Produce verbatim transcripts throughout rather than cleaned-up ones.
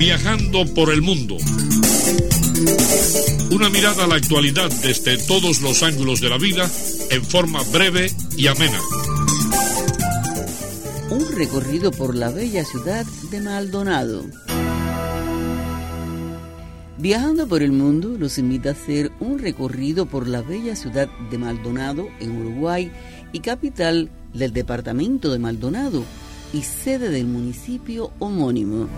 Viajando por el mundo. Una mirada a la actualidad desde todos los ángulos de la vida en forma breve y amena. Un recorrido por la bella ciudad de Maldonado. Viajando por el mundo los invita a hacer un recorrido por la bella ciudad de Maldonado en Uruguay y capital del departamento de Maldonado y sede del municipio homónimo.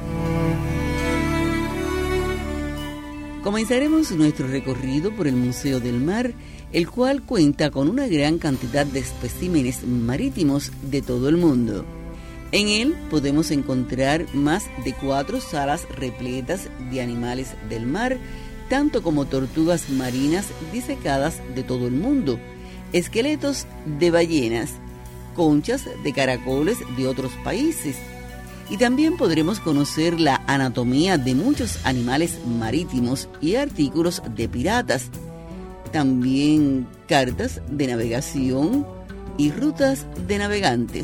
Comenzaremos nuestro recorrido por el Museo del Mar, el cual cuenta con una gran cantidad de especímenes marítimos de todo el mundo. En él podemos encontrar más de cuatro salas repletas de animales del mar, tanto como tortugas marinas disecadas de todo el mundo, esqueletos de ballenas, conchas de caracoles de otros países, y también podremos conocer la anatomía de muchos animales marítimos y artículos de piratas, también cartas de navegación y rutas de navegantes.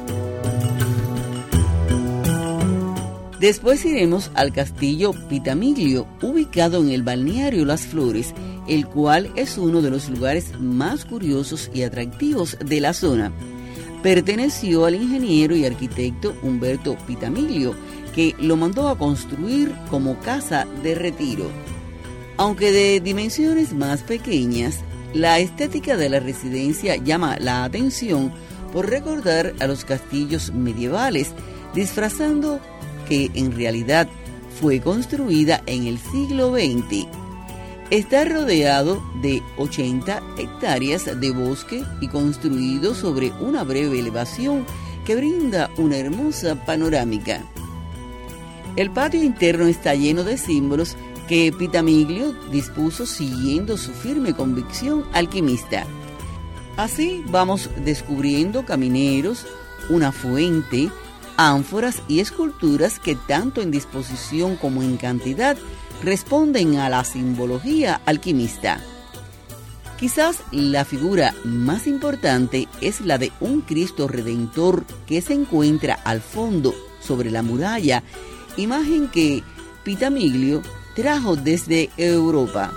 Después iremos al castillo Pitamiglio, ubicado en el balneario Las Flores, el cual es uno de los lugares más curiosos y atractivos de la zona. Perteneció al ingeniero y arquitecto Humberto Pitamiglio, que lo mandó a construir como casa de retiro. Aunque de dimensiones más pequeñas, la estética de la residencia llama la atención por recordar a los castillos medievales, disfrazando que en realidad fue construida en el siglo veinte. Está rodeado de ochenta hectáreas de bosque y construido sobre una breve elevación que brinda una hermosa panorámica. El patio interno está lleno de símbolos que Pitamiglio dispuso siguiendo su firme convicción alquimista. Así vamos descubriendo camineros, una fuente, ánforas y esculturas que tanto en disposición como en cantidad responden a la simbología alquimista. Quizás la figura más importante es la de un Cristo Redentor que se encuentra al fondo sobre la muralla, imagen que Pitamiglio trajo desde Europa.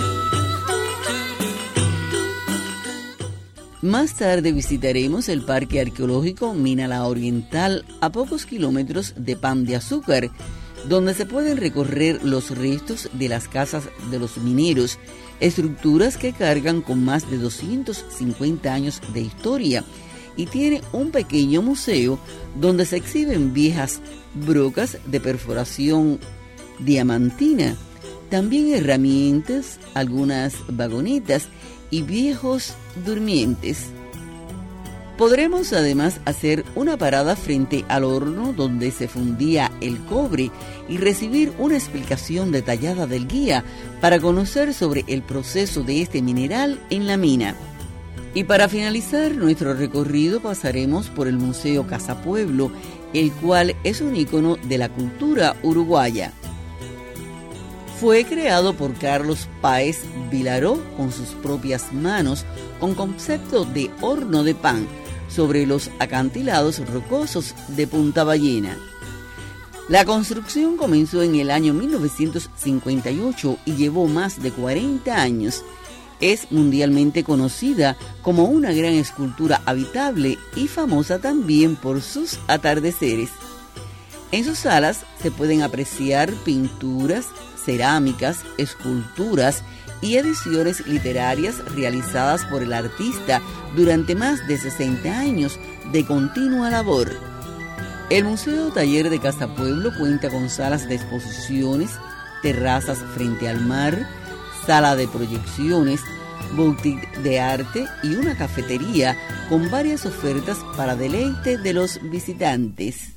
Más tarde visitaremos el Parque Arqueológico Mina La Oriental, a pocos kilómetros de Pan de Azúcar, donde se pueden recorrer los restos de las casas de los mineros, estructuras que cargan con más de doscientos cincuenta años de historia, y tiene un pequeño museo donde se exhiben viejas brocas de perforación diamantina, también herramientas, algunas vagonetas y viejos durmientes. Podremos además hacer una parada frente al horno donde se fundía el cobre y recibir una explicación detallada del guía para conocer sobre el proceso de este mineral en la mina. Y para finalizar nuestro recorrido pasaremos por el Museo Casa Pueblo, el cual es un ícono de la cultura uruguaya. Fue creado por Carlos Páez Vilaró con sus propias manos, con concepto de horno de pan, sobre los acantilados rocosos de Punta Ballena. La construcción comenzó en el año mil novecientos cincuenta y ocho y llevó más de cuarenta años. Es mundialmente conocida como una gran escultura habitable y famosa también por sus atardeceres. En sus salas se pueden apreciar pinturas, cerámicas, esculturas y ediciones literarias realizadas por el artista durante más de sesenta años de continua labor. El Museo Taller de Casa Pueblo cuenta con salas de exposiciones, terrazas frente al mar, sala de proyecciones, boutique de arte y una cafetería con varias ofertas para deleite de los visitantes.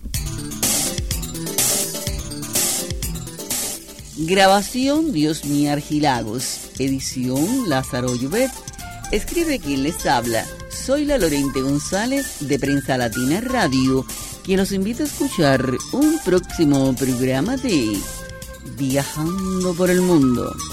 Grabación Diosmí Argilagos, edición Lázaro Llobet. Escribe quien les habla. Soy la Lorente González de Prensa Latina Radio, quien los invita a escuchar un próximo programa de Viajando por el Mundo.